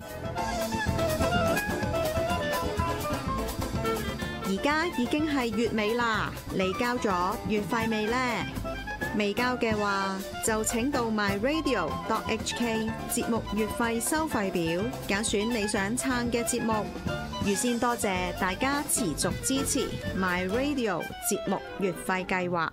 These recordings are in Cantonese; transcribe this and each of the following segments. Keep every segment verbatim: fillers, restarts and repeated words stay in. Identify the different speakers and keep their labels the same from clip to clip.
Speaker 1: 而家已經係月尾啦，你交咗月費未呢？未交嘅話，就請到 my radio dot h k 節目月費收費表，揀選你想撐嘅節目。預先多謝大家持續支持 my radio 節目月費計劃。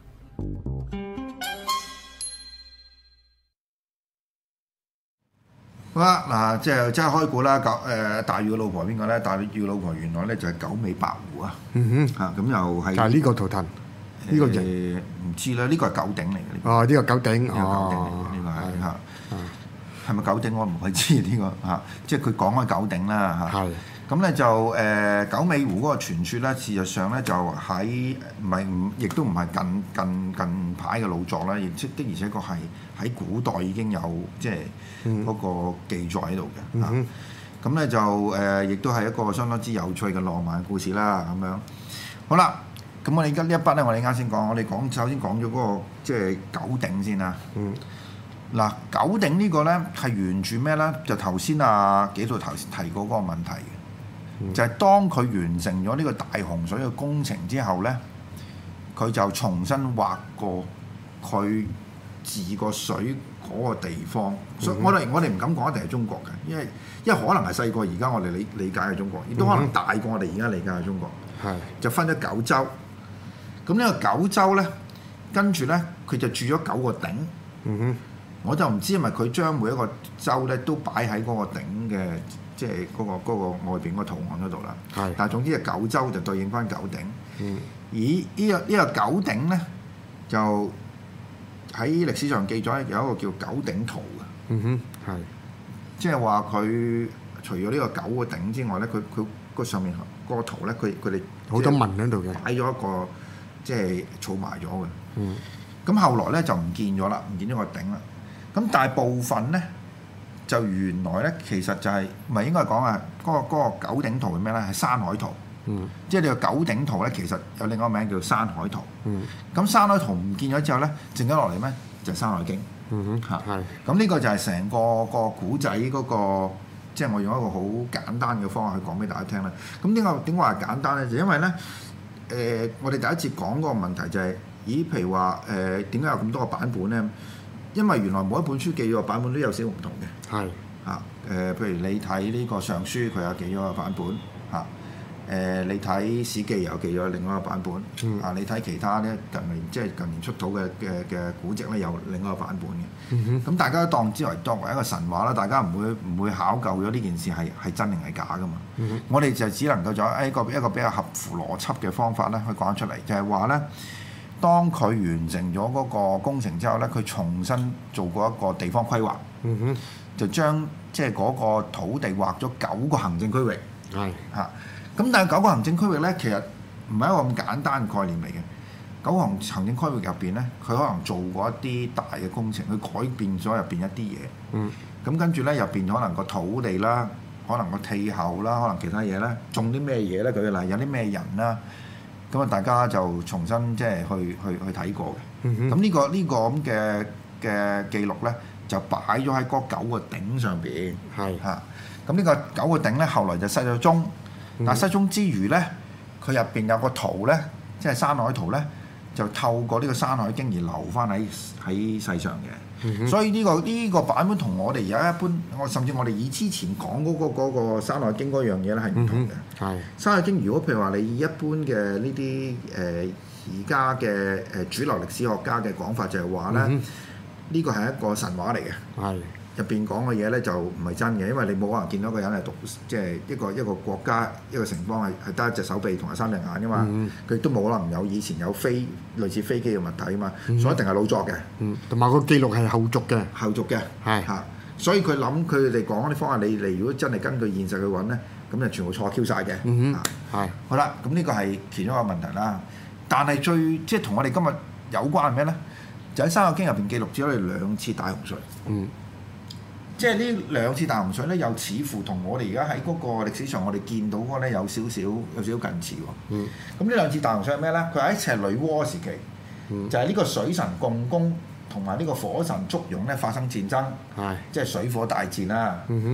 Speaker 2: 好啦，嗱，即係即係開估啦。九誒大魚嘅老婆邊個咧？大魚嘅老婆原來咧就係九尾白狐啊！
Speaker 3: 嗯哼，
Speaker 2: 嚇咁又係。
Speaker 3: 但係呢個圖騰，呢個
Speaker 2: 人唔知啦。呢個係九鼎嚟嘅。
Speaker 3: 哦，呢個九鼎，
Speaker 2: 呢個九鼎嚟嘅，呢個係嚇。係咪九鼎？我唔係知呢個嚇。即係佢講開九鼎啦嚇。係。咁咧就誒九尾狐嗰個傳説咧，事實上咧就喺唔係唔，亦都唔係近近近排嘅老作啦，亦即的而且確係喺古代已經有即係嗰個記載喺度嘅嚇。咁咧就誒，亦都係一個相當之有趣嘅浪漫故事啦。咁樣好啦，咁我哋而家呢一筆咧，我哋啱先講，我哋講首先講咗嗰個即係九鼎先啦。嗯。嗱，九鼎呢個咧係沿住咩咧？就頭先啊幾度頭提過嗰個問題嘅。就係當佢完成咗呢個大洪水嘅工程之後咧，佢就重新劃過佢治個水嗰個地方。嗯、所以我哋我哋唔敢講一定係中國嘅，因為因為可能係細過而家我哋理理解嘅中國，亦都可能大過我哋而家理解嘅中國。係、嗯、就分咗九州。咁呢個九州咧，跟住咧佢就鑄咗九個鼎。嗯哼，我就唔知係咪佢將每一個州咧都擺喺嗰個鼎嘅。即係嗰、嗰個嗰個外邊嗰個圖案嗰度啦，係。但係總之係九州就對應翻九鼎。嗯。而呢、呢個呢、呢個九鼎咧，就喺歷史上記載有一個叫九鼎圖嘅。嗯哼，係。即係話佢除咗呢個九個鼎之外咧，佢佢個上面嗰個圖咧，佢佢哋好多紋喺度嘅，擺咗一個即係儲埋咗嘅。嗯。咁後來咧就唔見咗啦，唔見咗個鼎啦。咁大部分咧。就原來咧，其實就係唔係應該講啊？嗰、嗰個嗰個九鼎圖係咩咧？係山海圖。嗯。即係你個九鼎圖咧，其實有另一個名叫山海圖。嗯。咁山海圖唔見咗之後咧，剩咗落嚟咩？就係、係《山海經》。嗯哼。嚇。係。咁呢個就係成個個古仔嗰個，即係我用一個好簡單嘅方法去講俾大家聽啦。咁點解點解話簡單咧？就因為咧，誒、呃，我哋第一次講嗰個問題就係、係，咦？譬如話誒，點、呃、解有咁多個版本咧？因為原來每一本書記咗個版本都有少少唔同嘅，係啊誒，譬如你睇呢個尚書，佢有記咗個版本嚇，誒、呃、你睇史記又有記咗另外一個版本，嗯、啊你睇其他咧近年即係近年出土嘅嘅嘅古籍咧有另外一個版本嘅，咁、嗯、哼大家都當之為當為一個神話啦，大家唔會唔會考究咗呢件事係係真定係假噶嘛，嗯、哼我哋就只能夠做一個一個比較合乎邏輯嘅方法咧去講出嚟，就係話咧。當佢完成咗嗰個工程之後咧，佢重新做過一個地方規劃，嗯、哼就將即係嗰個土地劃咗九個行政區域。係嚇，咁但係九個行政區域咧，其實唔係一個咁簡單嘅概念嚟嘅。九個行行政區域入邊咧，佢可能做過一啲大嘅工程，佢改變咗入邊一啲嘢。嗯，咁跟住咧入邊可能個土地啦，可能個氣候啦，可能其他嘢咧，種啲咩嘢咧？舉例有啲咩人啦。咁啊，大家就重新即係去去去睇過嘅。咁呢、嗯哼呢個呢、呢個咁嘅嘅記錄咧，就擺咗喺嗰九個鼎上邊。係嚇是。咁呢個九個鼎咧，後來就失咗蹤。嗯、但係失蹤之餘咧，佢入邊有個圖咧，即係山海圖咧，就透過呢個山海經而留翻喺喺世上嘅。嗯、哼所以呢、呢個呢、呢個版本同我哋而家一般，我甚至我哋以之前講嗰、嗰個嗰、嗰個山海經嗰樣嘢咧係唔同嘅。係、嗯、山海經，如果譬如話你以一般嘅呢啲誒而家嘅誒主流歷史學家嘅講法就係話咧，呢、嗯、哼個係一個神話嚟嘅。係入邊講嘅嘢咧就唔係真嘅，因為你冇可能見到個人係獨，即係一個一個國家一個城邦係係得一隻手臂同埋三隻眼噶嘛，佢都冇可能有以前有飛類似飛機嘅物體啊嘛，嗯、所以一定係老作嘅。嗯，同埋個記錄係後續嘅，後續嘅係嚇，所以佢諗佢哋講啲方法，你你如果真係根據現實去揾咧，咁就全部錯 Q 晒嘅。嗯哼，係好啦，咁呢個係其中一個問題啦。但係最即係同我哋今日有關係咩咧？就喺《山海經》入邊記錄咗我哋兩次大洪水。嗯。即係呢兩次大洪水咧，又似乎同我哋而家喺嗰個歷史上我哋見到嗰咧有少少有少少近似喎。嗯。咁呢兩次大洪水係咩咧？佢喺赤女媧時期，嗯、就係呢個水神共工同埋呢個火神祝融咧發生戰爭，係、嗯、即係水火大戰啦。嗯哼。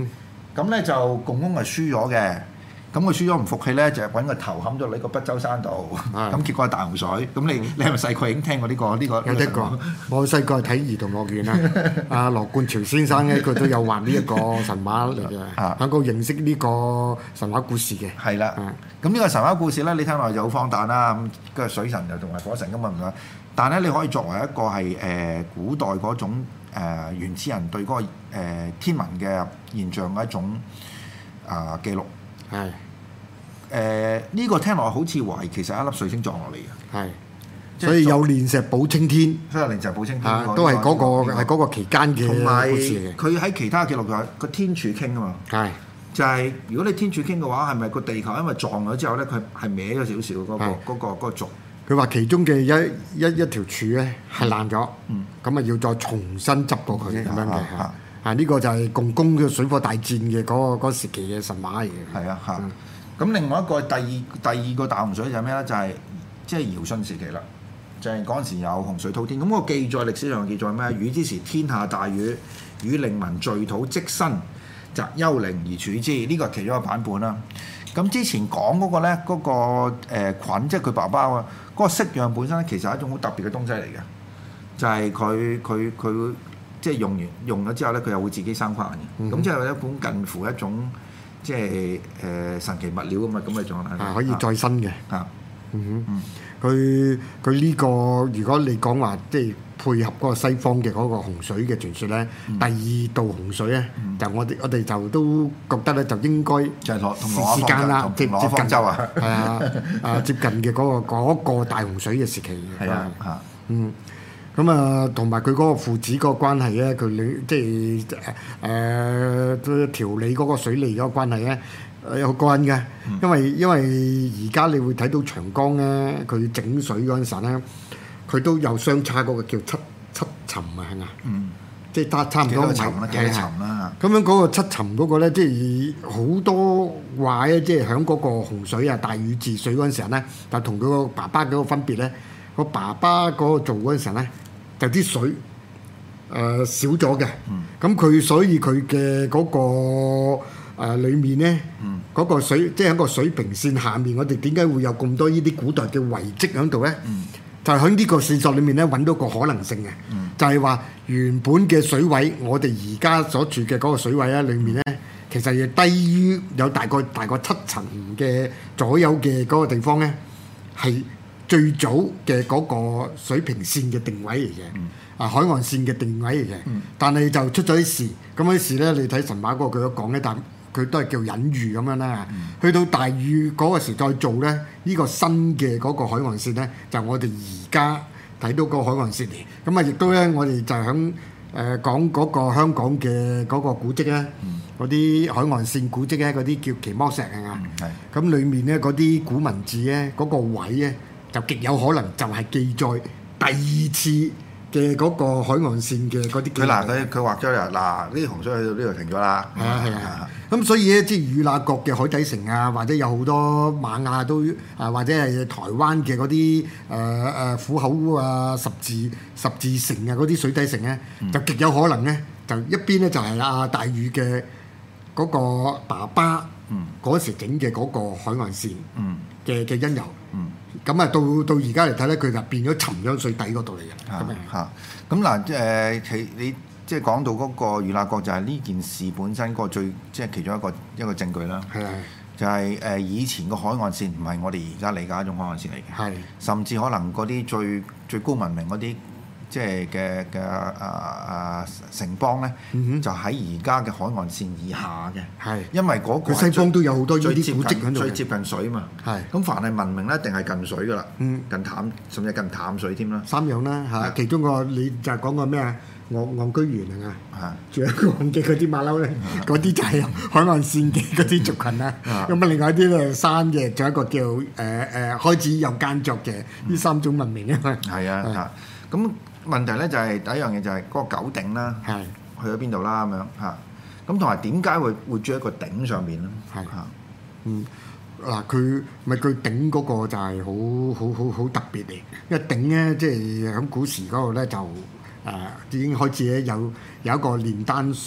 Speaker 2: 咁咧就共工係輸咗嘅。咁佢輸咗唔服氣咧，就揾個頭冚咗你個北洲山度，咁結果係大洪水。咁你你係咪細個已經聽過呢個呢個？
Speaker 3: 有聽過，我細個睇兒童樂園啦。阿羅冠潮先生咧，佢都有畫呢一個神話嚟嘅，喺度認識呢個神話故事嘅。
Speaker 2: 係啦，咁呢個神話故事咧，你聽落就好荒誕啦。咁個水神又同埋火神根本唔同，但係咧你可以作為一個係誒古代嗰種誒原始人對嗰個誒天文嘅現象嘅一種啊記錄。係，誒呢個聽落好似話其實係一粒水星撞落嚟嘅，係，
Speaker 3: 所以有煉石補青天，
Speaker 2: 所以有煉石補青天，
Speaker 3: 都係嗰個係嗰個期間嘅故事。同埋
Speaker 2: 佢喺其他記錄就係個天柱傾啊嘛，係，就係如果你天柱傾嘅話，係咪個地球因為撞咗之後咧，佢係歪咗少少嗰個嗰個嗰個軸？佢
Speaker 3: 話其中嘅一一一條柱咧係爛咗，咁啊要再重新執過佢咁樣嘅。啊！呢、這個就係共工嘅水火大戰嘅嗰個嗰時期嘅神話嚟嘅。
Speaker 2: 係啊，嚇、嗯！咁另外一個第二第二個大洪水就係咩咧？就係即係堯舜時期啦。就係嗰陣時有洪水滔天。咁、那個記載歷史上記載咩？禹之時天下大雨，禹令民聚土積身，擇幽靈而處之。呢、這個係其中一個版本啦。咁之前講嗰個咧，嗰、那個誒、呃、菌，即係佢爸爸啊，嗰、那個式樣本身其實係一種好特別嘅東西嚟嘅。就係佢佢佢。即係用完用咗之後咧，佢又會自己生翻嘅。咁、嗯、即係一本近乎一種即係誒、呃、神奇物料咁啊咁嘅狀態。
Speaker 3: 係可以再生嘅。啊，嗯
Speaker 2: 哼，
Speaker 3: 佢佢呢個如果你講話即係配合嗰個西方嘅嗰個洪水嘅傳說咧，嗯、第二道洪水咧，嗯、就我哋我哋就都覺得咧就應該
Speaker 2: 就係同
Speaker 3: 時間啦，接接近
Speaker 2: 州啊，
Speaker 3: 係啊啊接近嘅嗰、嗰個嗰個大洪水嘅時期。
Speaker 2: 係啊，嚇，
Speaker 3: 嗯。咁啊，同埋佢嗰個父子嗰個關係咧，佢你即係誒誒調理嗰個水利嗰個關係咧，有好過癮嘅。因為因為而家你會睇到長江咧，佢整水嗰陣時咧，佢都有相差嗰個叫七七沉啊，係嘛？嗯，即係差差唔多米，
Speaker 2: 幾沉啦。
Speaker 3: 咁樣嗰個七沉嗰個咧，即係好多話咧，即係喺嗰個洪水啊、大禹治水嗰陣時咧，就同佢個爸爸嗰個分別咧，個爸爸嗰個做嗰陣時咧。就啲水誒、呃、少咗嘅，咁佢、嗯、所以佢嘅嗰個誒、呃、裡面咧，嗰、嗯、個水即係喺個水平線下面，我哋點解會有咁多呢啲古代嘅遺跡喺度咧？嗯、就係喺呢個線索裡面咧揾到個可能性嘅，嗯、就係話原本嘅水位，我哋而家所住嘅嗰個水位咧，裡面咧、嗯、其實係低於有大概大概七層嘅左右嘅嗰個地方咧，係最早嘅嗰個水平線嘅定位嚟嘅，嗯、啊海岸線嘅定位嚟嘅，嗯、但係就出咗啲事，咁啲事咧，你睇神話嗰個佢都講咧，但佢都係叫隱喻咁樣啦。嗯、去到大禹嗰個時再做咧，呢、呢個新嘅嗰個海岸線咧，就我哋而家睇到個海岸線嚟。咁啊，亦都咧，我哋就喺誒講嗰個香港嘅嗰個古蹟咧，嗰啲、嗯、海岸線古蹟咧，嗰啲叫奇摩石啊，咁裡、嗯、面咧嗰啲古文字咧，嗰、嗰個位咧。就極有可能就係記載第二次嘅嗰個海岸線嘅嗰啲。
Speaker 2: 佢嗱佢佢畫咗啦，嗱呢啲洪水去到呢度停咗啦。
Speaker 3: 係啊係啊，咁所以咧，即係與那國嘅海底城啊，或者有好多瑪雅都啊，或者係台灣嘅嗰啲誒誒虎口啊、十字十字城啊嗰啲水底城咧，嗯、就極有可能咧，就一邊咧就係阿大禹嘅嗰個爸爸嗰、嗯、時整嘅嗰個海岸線嘅嘅因由。嗯咁啊，到到而家嚟睇咧，佢就變咗沉咗水底嗰度嚟嘅。
Speaker 2: 嚇嚇，咁嗱，即係其你即係講到嗰個與那國就係呢件事本身個最即係其中一個一個證據啦。係啊，就係誒以前個海岸線唔係我哋而家理解一種海岸線嚟嘅。係，甚至可能嗰啲最最高文明嗰啲。即係嘅嘅啊啊城邦咧，嗯、哼就喺而家嘅海岸線以下嘅，係是因為嗰個
Speaker 3: 西方都有好多呢啲古蹟喺度，
Speaker 2: 最接近水嘛，係咁是凡係文明咧，一定係近水噶啦，嗯，近淡甚至近淡水添啦，
Speaker 3: 三樣啦嚇，是其中個你就係講個咩啊？戇戇居園啊，係仲有戇嘅嗰啲馬騮咧，嗰啲就係海岸線嘅嗰啲族群啦。咁啊，另外一啲咧山嘅，仲有一個叫誒誒開始有間作嘅呢三種文明啊嘛。係啊嚇，
Speaker 2: 咁。問題咧就係第一樣嘢就係嗰個九鼎啦，係去咗邊度啦咁樣嚇，咁同埋點解會會住喺個鼎上面咧？係嚇，
Speaker 3: 嗯嗱，佢咪佢鼎嗰個就係好好好好特別嚟，因為鼎咧即係喺古時嗰度咧就誒已經開始咧有有一個煉丹術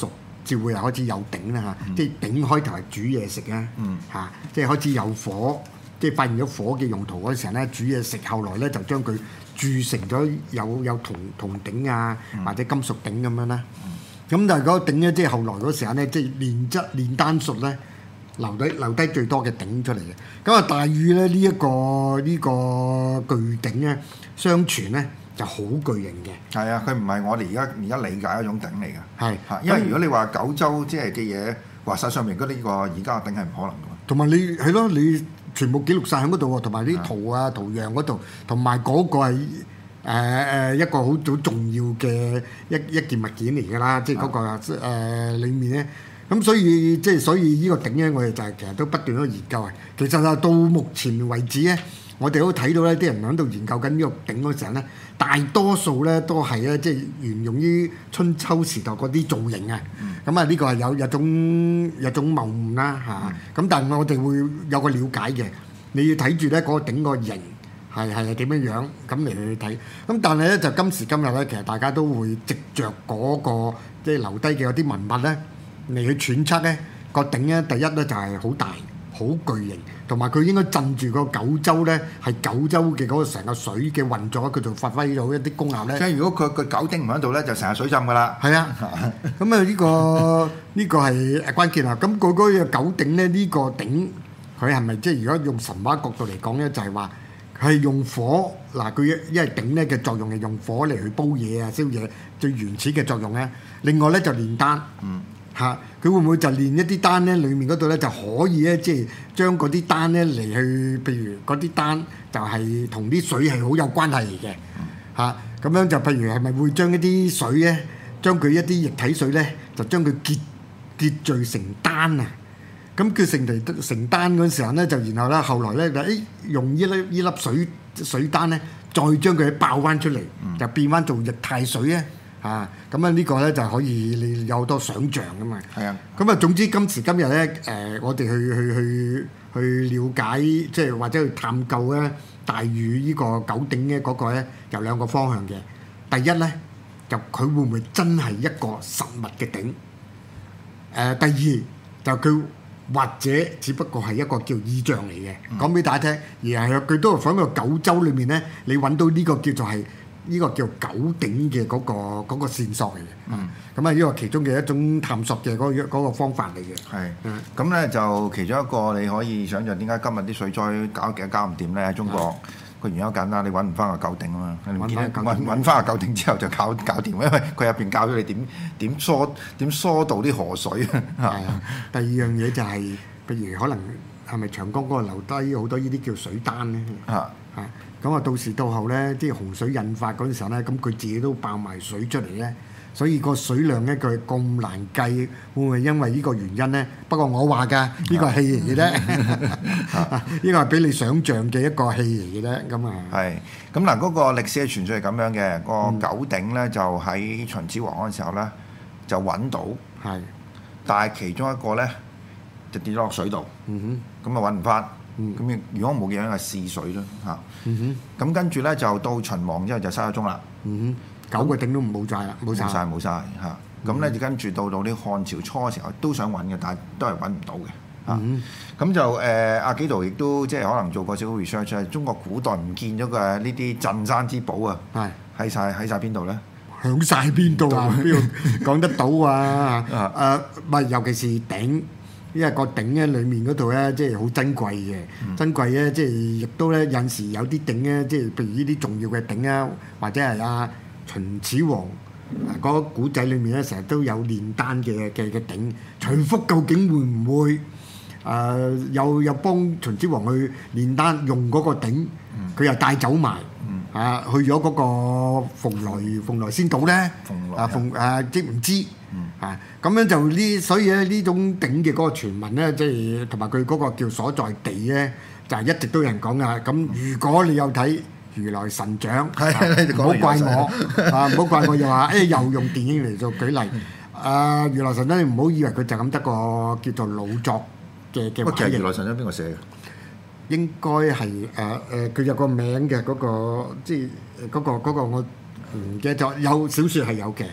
Speaker 3: 至會係開始有頂啦嚇，嗯、即係頂開頭係煮嘢食啊嚇，即係開始有火，即係發現咗火嘅用途嗰陣時咧煮嘢食，後來咧就將佢鑄成咗有有銅銅頂啊或者金屬頂咁樣啦。咁、嗯、但係嗰個頂咧，即係後來嗰時候咧，即係煉質煉丹術咧。留低留低最多嘅頂出嚟嘅，咁啊大禹咧呢一個呢、這個巨頂咧，相傳咧就好巨型嘅。係
Speaker 2: 啊，佢唔係我哋而家而家理解一種頂嚟嘅。係嚇是，因為如果你話九州即係嘅嘢畫晒上面嗰啲個而家嘅頂係唔可能嘅。
Speaker 3: 同埋你係咯，你全部記錄晒喺嗰度喎，同埋啲圖啊圖樣嗰度，同埋嗰個係誒誒一個好好重要嘅一一件物件嚟㗎啦，即係嗰個誒、呃、裡面咧。咁所以即係所以呢個頂咧，我哋就係其實都不斷喺度研究啊。其實啊，到目前為止咧，我哋都睇到咧，啲人喺度研究緊呢個頂嗰時候咧，大多數咧都係咧即係沿用於春秋時代嗰啲造型啊。咁啊、嗯，呢個係有有種有種謬誤啦嚇。咁、嗯、但係我哋會有個了解嘅，你要睇住咧嗰個頂個形係係係點樣樣咁嚟去睇。咁但係咧就今時今日咧，其實大家都會藉着嗰、嗰個即係留低嘅嗰啲文物咧。嚟去揣測咧個頂咧，第一咧就係好大、好巨型，同埋佢應該鎮住個九州咧，係九州嘅嗰個成個水嘅運作，佢就發揮到一啲功效咧。
Speaker 2: 即係如果佢個九頂唔喺度咧，就成日水浸㗎啦。
Speaker 3: 係啊，咁啊呢個呢個係關鍵啊。咁嗰個九頂咧，呢個頂佢係咪即係如果用神話角度嚟講咧，就係話係用火嗱，佢因為頂咧嘅作用係用火嚟去煲嘢啊、燒嘢，最原始嘅作用咧。另外咧就煉丹。嗯。嚇！佢會唔會就煉一啲丹咧？裡面嗰度咧就可以咧，即係將嗰啲丹咧嚟去，譬如嗰啲丹就係同啲水係好有關係嚟嘅嚇。咁樣就譬如係咪會將一啲水咧，將佢一啲液體水咧，就將佢結結聚成丹啊！咁結成嚟成丹嗰陣時候咧，就然後咧後來咧就誒用呢粒呢粒水水丹咧，再將佢爆翻出嚟，就變翻做液態水咧。啊，咁啊呢個咧就可以你有好多想像噶嘛。係啊。咁啊總之今時今日咧，誒、呃、我哋去去去去了解，即係或者去探究咧大禹呢個九鼎嘅嗰個咧，有兩個方向嘅。第一咧，就佢會唔會真係一個實物嘅鼎？誒、呃，第二就佢或者只不過係一個叫意象嚟嘅，講俾、嗯、大家聽。而係佢都係喺個九州裏面咧，你揾到呢個叫做係。呢個叫九鼎嘅嗰個嗰個線索嚟嘅，嗯，咁啊呢個其中嘅一種探索嘅嗰嗰個方法嚟嘅，係，嗯，
Speaker 2: 咁咧就其中一個你可以想象點解今日啲水災搞極都搞唔掂咧？喺中國個原因好簡單，你揾唔翻個九鼎啊嘛，揾揾翻個九鼎之後就搞搞掂，因為佢入邊教咗你點點疏點疏導啲河水啊。係啊，
Speaker 3: 第二樣嘢就係，譬如可能係咪長江嗰度留低好多呢啲叫水丹咧？啊啊！咁啊，到時到後咧，即係洪水引發嗰陣時候咧，咁佢自己都爆埋水出嚟咧，所以個水量咧佢咁難計，會唔會因為呢個原因咧？不過我話㗎，呢個係戲嚟嘅啫，呢個係俾你想像嘅一個戲嚟嘅啫，咁啊。
Speaker 2: 係，咁嗱，嗰個歷史嘅傳説係咁樣嘅，個九鼎咧就喺秦始皇嗰陣時候咧就揾到，係，但係其中一個咧就跌咗落水度，嗯哼，咁啊揾唔翻。咁、嗯、如果冇嘅樣係試水咯嚇，咁、嗯、哼跟住咧就到秦王之後就失咗蹤啦，嗯、
Speaker 3: 哼九個鼎都冇晒啦，冇晒
Speaker 2: 冇晒嚇，咁咧就跟住到到啲漢朝初嘅時候都想揾嘅，但係都係揾唔到嘅嚇，咁、嗯、哼就誒阿紀陶亦都即係可能做過少少 research，係中國古代唔見咗嘅呢啲鎮山之寶啊，係喺晒喺晒邊度咧？
Speaker 3: 響晒邊度啊？邊度講得到啊？誒唔係，尤其是鼎。因為個鼎咧，裡面嗰度咧，即係好珍貴嘅，嗯、珍貴咧，即係亦都咧，有陣時有啲鼎咧，即係譬如呢啲重要嘅鼎啊，或者係啊秦始皇嗰個古仔裏面咧，成日都有煉丹嘅嘅嘅鼎。徐福究竟會唔會誒、呃、有有幫秦始皇去煉丹用嗰個鼎？佢、嗯、又帶走埋、嗯、啊，去咗嗰個蓬萊蓬萊仙島咧，啊蓬啊知唔知？啊，咁樣就呢，所以咧呢種鼎嘅嗰個傳聞咧，即係同埋佢嗰個叫所在地咧，就係一直都有人講噶。咁如果你有睇如來神掌，唔好怪我啊，唔好怪我又話誒又用電影嚟做舉例。啊，如來神掌你唔好以為佢就咁得個叫做老作嘅嘅。
Speaker 2: 其實如來神掌邊個寫嘅？
Speaker 3: 應該係誒誒，佢有個名嘅嗰個，即係嗰個嗰個我唔記得咗。有小説係有嘅。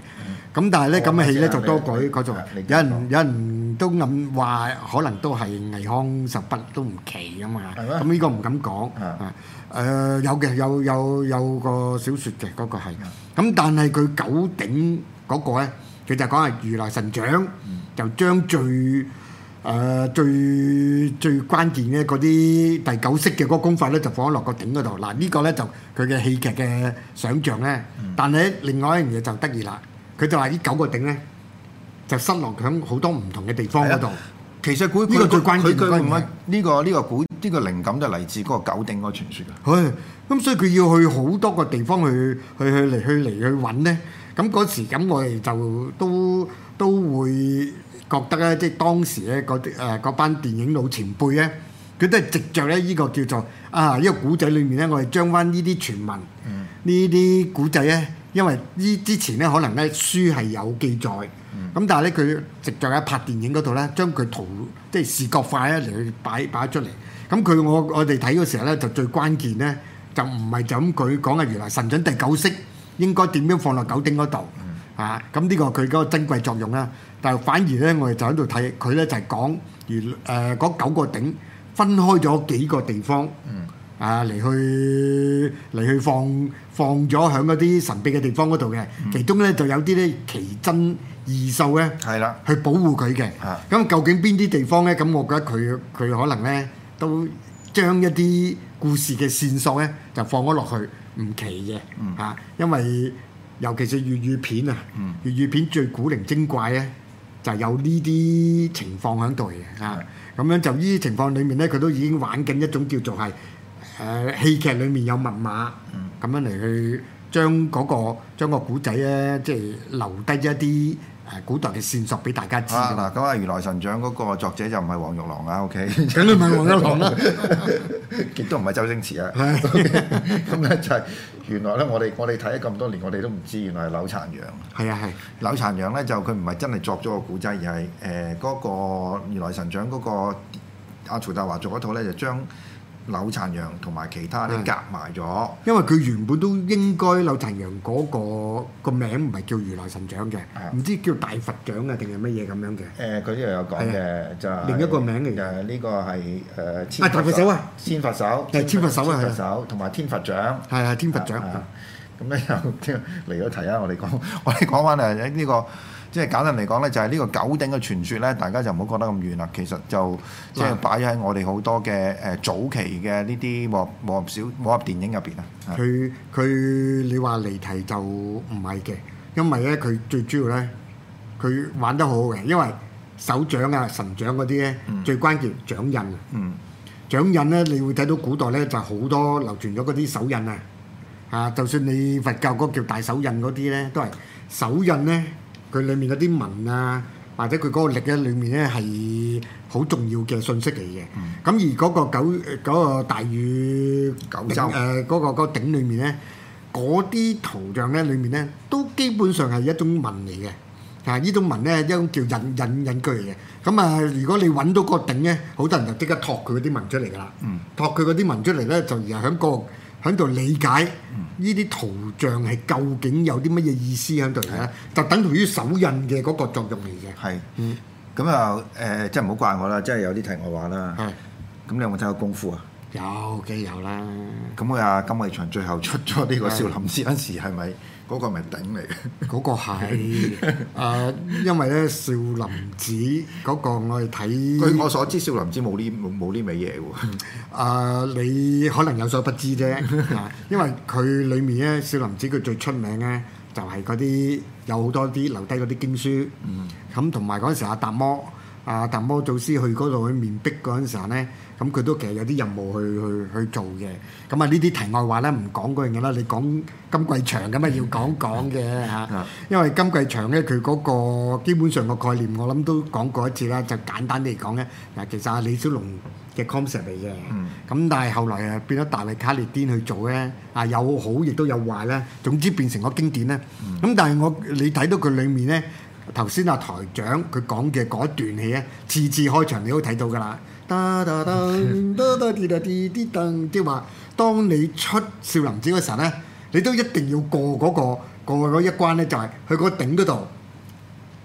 Speaker 3: 咁但係咧咁嘅戲咧就多改
Speaker 2: 你
Speaker 3: 嗰種，
Speaker 2: 你
Speaker 3: 有人有人都暗話可能都係倪匡十筆都唔奇啊嘛。
Speaker 2: 係咩？
Speaker 3: 咁呢個唔敢講啊。誒有嘅有有有個小説嘅嗰個係。咁但係佢九鼎嗰個咧，佢就講係如來神掌，就將最誒、呃、最最關鍵嘅嗰啲第九式嘅嗰個功法咧，就放咗落個鼎嗰度。嗱、這個、呢個咧就佢嘅戲劇嘅想像咧。嗯、但係另外一樣嘢就得意啦，佢就話呢九個鼎咧就失落響好多唔同嘅地方嗰度。
Speaker 2: 其實佢
Speaker 3: 呢個最關鍵
Speaker 2: 佢佢唔係
Speaker 3: 係
Speaker 2: 呢個呢個古呢個靈感就嚟自嗰個九鼎嗰個傳說㗎。
Speaker 3: 係咁，所以佢要去好多個地方去去去嚟去嚟去揾咧。咁嗰時咁我哋就都都會覺得咧，即係當時咧嗰啲誒嗰班電影老前輩咧，佢都係藉著咧呢個叫做啊呢個古仔裏面咧，我哋將翻呢啲傳聞，呢啲古仔咧，因為呢之前咧可能咧書係有記載，咁、嗯、但係咧佢藉著喺拍電影嗰度咧，將佢圖即係視覺化咧嚟去擺擺出嚟。咁佢我我哋睇嗰時候咧，就最關鍵咧就唔係就咁佢講嘅原來神掌第九式應該點樣放落九鼎嗰度。啊，咁呢個佢嗰個珍貴作用啦，但係反而咧，我哋就喺度睇佢咧就係講如誒嗰九個鼎分開咗幾個地方，嗯、啊嚟去嚟去放放咗喺嗰啲神秘嘅地方嗰度嘅，嗯、其中咧就有啲咧奇珍異獸咧，係啦的，去保護佢嘅。咁的究竟邊啲地方咧？咁我覺得佢佢可能咧都將一啲故事嘅線索咧就放咗落去，唔奇嘅，嚇、嗯啊，因為。尤其是粵語片啊，嗯、粵語片最古靈精怪咧，就有呢啲情況喺度嘅嚇。咁樣就呢啲情況裏面咧，佢都已經玩緊一種叫做係誒、呃、戲劇裏面有密碼，咁、嗯、樣嚟去將嗰、嗰個將個古仔咧，即係留低一啲誒古代嘅線索俾大家知。
Speaker 2: 嗱咁啊，如來神掌嗰個作者就唔係黃玉郎啊 ，OK？
Speaker 3: 梗係唔係黃玉郎啦，
Speaker 2: 亦都唔係周星馳啊。咁咧就係、係。原來咧，我哋我哋睇咗咁多年，我哋都唔知原來係柳殘陽。係啊係，柳殘陽咧就佢唔係真係作咗個古仔，而係誒嗰個如來神掌嗰、嗰個阿曹達華做嗰套咧，就將柳殘陽同埋其他啲夾埋咗。因為佢原本都應該柳殘陽嗰個個名唔係叫如來神掌嘅，唔的知叫大佛掌啊定係乜嘢咁樣嘅。誒，佢呢度有講嘅，的就係、是、另一個名嚟嘅。呢個係誒千佛手啊，大佛手啊，千佛手，係千佛手啊，千佛手同埋天佛掌，係啊，天佛掌。咁咧又嚟咗題啊！我哋講，我哋講翻誒呢個。即係簡單嚟講咧，就係、是、呢個九鼎嘅傳說咧，大家就唔好覺得咁遠啦。其實就即係擺喺我哋好多嘅誒、呃、早期嘅呢啲武武俠小武俠電影入邊啊。佢佢你話離題就唔係嘅，因為咧佢最主要咧，佢玩得好好嘅，因為手掌啊、神掌嗰啲咧，嗯、最關鍵掌印。嗯，掌印咧，你會睇到古代咧就好多流傳咗嗰啲手印啊。啊，就算你佛教嗰個叫大手印嗰啲咧，都係手印咧。佢裡面嗰啲紋啊，或者佢嗰個力咧，裡面咧係好重要嘅信息嚟嘅。咁、嗯、而嗰個九嗰、嗰個大禹九州誒嗰個嗰個鼎裡面咧，嗰啲圖像咧裡面咧，都基本上係一種紋嚟嘅。啊，呢種紋咧一種叫印印印句嚟嘅。咁啊，如果你揾到個鼎咧，好多人就即刻托佢嗰啲紋出嚟㗎啦。嗯、托佢嗰啲紋出嚟咧，就而係喺個喺度理解呢啲圖像係究竟有啲乜嘢意思喺度嚟咧，就等同於手印嘅嗰個作用嚟嘅。係，嗯，咁啊誒，即係唔好怪我啦，即係有啲題外話啦。係，咁你有冇睇過功夫啊？有嘅有啦。咁啊，金偉祥最後出咗呢個少林寺嗰陣時，係咪嗰個咪鼎嚟嘅？嗰個係誒，因為咧少林寺嗰個我哋睇，據我所知，少林寺冇呢冇冇呢味嘢喎。誒，你可能有所不知啫。因為佢裡面咧少林寺佢最出名咧，就係嗰啲有好多啲留低嗰啲經書。嗯。咁同埋嗰陣時阿達摩。啊！達摩祖師去嗰度去面壁嗰陣時候咧，咁佢都其實有啲任務去去去做嘅。咁啊呢啲題外話咧唔講嗰樣嘢啦，你講金貴祥咁啊要講講嘅嚇。因為金貴祥咧佢嗰個基本上個概念我諗都講過一次啦，就簡單啲嚟講咧，嗱其實係李小龍嘅 concept 嚟嘅。咁、嗯、但係後來啊變咗大衛卡列顛去做咧，啊有好亦都有壞咧，總之變成個經典咧。咁、嗯、但係我你睇到佢裡面咧。頭先阿台長佢講嘅嗰段戲咧，次次開場你都睇到㗎啦。噠噠噠噠噠啲噠啲啲噠，即係話當你出少林寺嗰時候咧，你都一定要過嗰、嗰個過嗰一關咧，就係去嗰個頂嗰度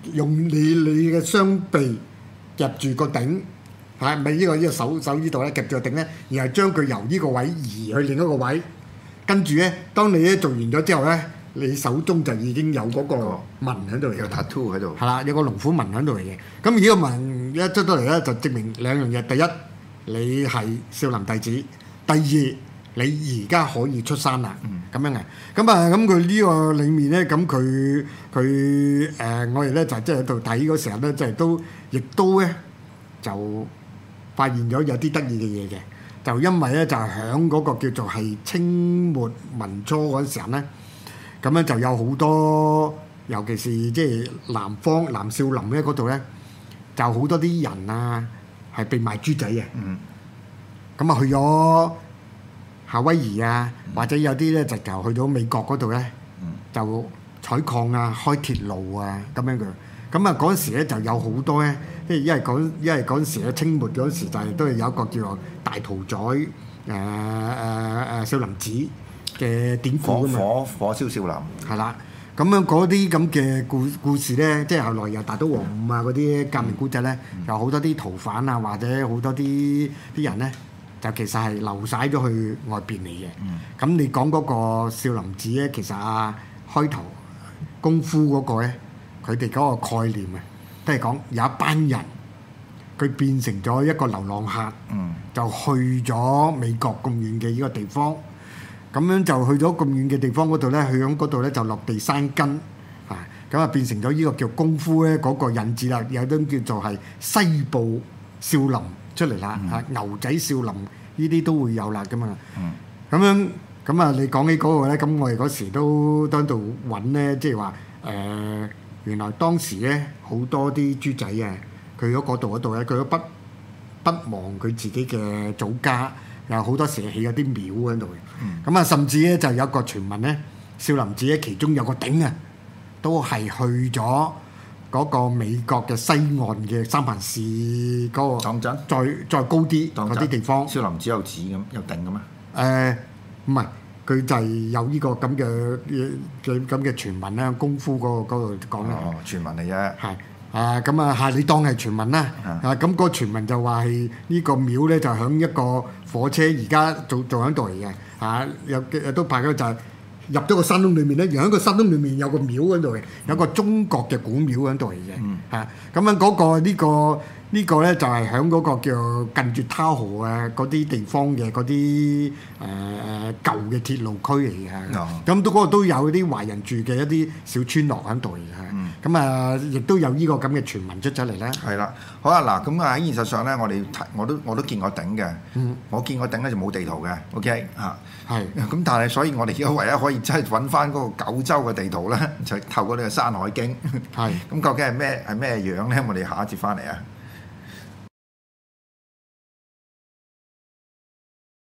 Speaker 3: 用你你嘅雙臂夾住個頂，係咪呢個呢個手手呢度咧夾住個頂咧，然後將佢由呢個位移去另一個位，跟住咧，當你咧做完咗之後咧，你手中就已經有嗰個紋喺度嚟嘅，
Speaker 2: 有 tattoo 喺度，
Speaker 3: 係啦，有個龍虎紋喺度嚟嘅。咁呢個紋一出到嚟咧，就證明兩樣嘢：第一，你係少林弟子；第二，你而家可以出山啦。咁、嗯、樣嘅。咁啊，咁佢呢個裏面咧，咁佢佢誒，我哋咧就即係喺度睇嗰時候咧，即係都亦都咧就發現咗有啲得意嘅嘢嘅。就因為咧就係響嗰個叫做係清末民初嗰陣時候咧，咁咧就有好多，尤其是即係南方南少林咧嗰度咧，就好多啲人啊係被賣豬仔嘅。嗯。咁啊去咗夏威夷啊，嗯、或者有啲咧直頭去到美國嗰度咧，嗯、就採礦啊、開鐵路啊咁樣嘅。咁啊嗰陣時咧就有好多咧，即係因為嗰因為嗰陣時咧清末嗰陣時就係都係有一個叫做大屠宰誒誒誒少林寺嘅典故㗎嘛。
Speaker 2: 火火燒少林
Speaker 3: 係啦，咁樣嗰啲咁嘅故故事咧，即係後來又大刀王五啊嗰啲革命古仔咧，嗯、有好多啲逃犯啊，或者好多啲啲人咧，就其實係流晒咗去外邊嚟嘅。咁、嗯、你講嗰個少林寺咧，其實啊開頭功夫嗰個咧。佢哋嗰個概念啊，都係講有一班人，佢變成咗一個流浪客，嗯、就去咗美國咁遠嘅呢個地方，咁樣就去咗咁遠嘅地方嗰度咧，去響嗰度咧就落地生根，啊，咁啊變成咗呢個叫功夫咧嗰個引子啦，有啲叫做係西部少林出嚟啦，嚇、嗯、牛仔少林呢啲都會有啦咁啊，咁、嗯、樣咁啊你講起嗰個咧，咁我哋嗰時都喺度揾咧，即係話誒。呃原來當時咧好多啲豬仔啊，佢喺嗰度嗰度咧，佢都不不忘佢自己嘅祖家，有好多時起咗啲廟喺度嘅。咁啊、嗯，甚至咧就有一個傳聞咧，少林寺咧其中有個頂啊，都係去咗嗰個美國嘅西岸嘅三藩市嗰個，當真？再再高啲嗰啲地方。
Speaker 2: 少林寺有寺咁有頂嘅咩？
Speaker 3: 誒唔係。佢就係有呢個咁嘅嘅咁嘅傳聞啦，功夫嗰個嗰度講啦。
Speaker 2: 哦，傳聞嚟啫。係
Speaker 3: 啊，咁啊嚇，你當係傳聞啦。啊，咁個傳聞就話係呢個廟咧，就喺一個火車而家做做喺度嚟嘅。嚇，有嘅都拍咗就係入咗個山窿裏面咧，然後喺個山窿裏面有個廟喺度嘅，有個中國嘅古廟喺度嚟嘅。嗯。嚇，咁樣嗰個呢個。呢個咧就係喺嗰個叫近住他河啊嗰啲地方嘅嗰啲誒誒舊嘅鐵路區嚟嘅，咁都嗰度都有啲華人住嘅一啲小村落喺度嚟嘅，咁啊亦都有呢個咁嘅傳聞出咗嚟咧。
Speaker 2: 係啦，好啊嗱，咁啊喺現實上咧，我哋我都我都見過頂嘅，嗯、我見過頂咧就冇地圖嘅 ，OK 嚇，係是，咁但係所以我哋而家唯一可以真係揾翻嗰個九州嘅地圖咧，就透過呢個《山海經》是，係，咁究竟係咩係咩樣咧？我哋下一節翻嚟啊！